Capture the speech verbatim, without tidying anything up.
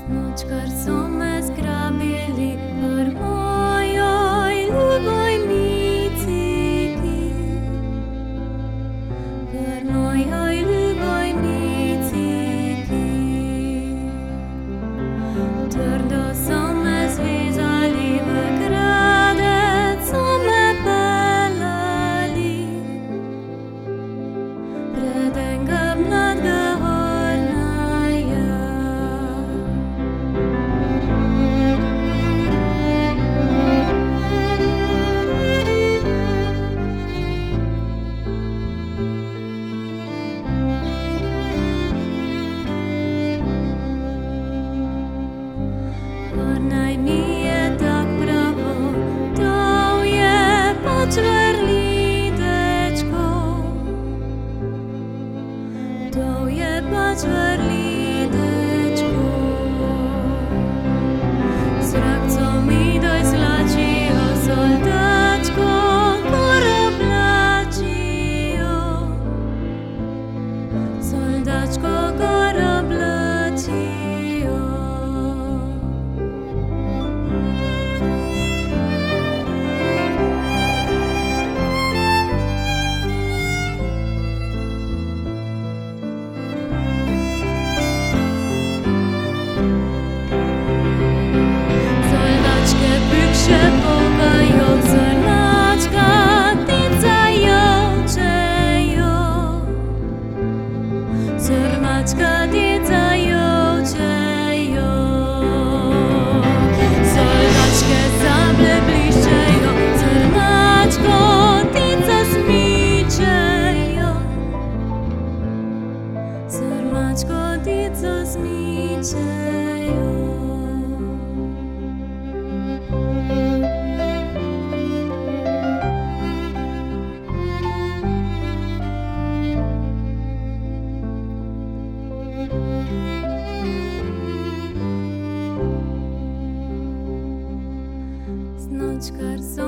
Nočkar so me zgrabili v mojoj ljuboj miciki, v mojoj ljuboj miciki. Trdo so me zvezali v gradec, so me peljali pred enega mladega Naj mi je tak pravo, dal je pač vrli dečko, dal je pač vrli dečko. Zrak, co mi doj zlačijo, soldačko, korab lačijo, soldačko, korab lačijo. Še pokajo, zrnačka ticajo, čejo, zrnačka ticajo, čejo. Soldačke sablje bliščejo, zrnačko tica zmičejo, zrnačko tica zmičejo. Nočkar so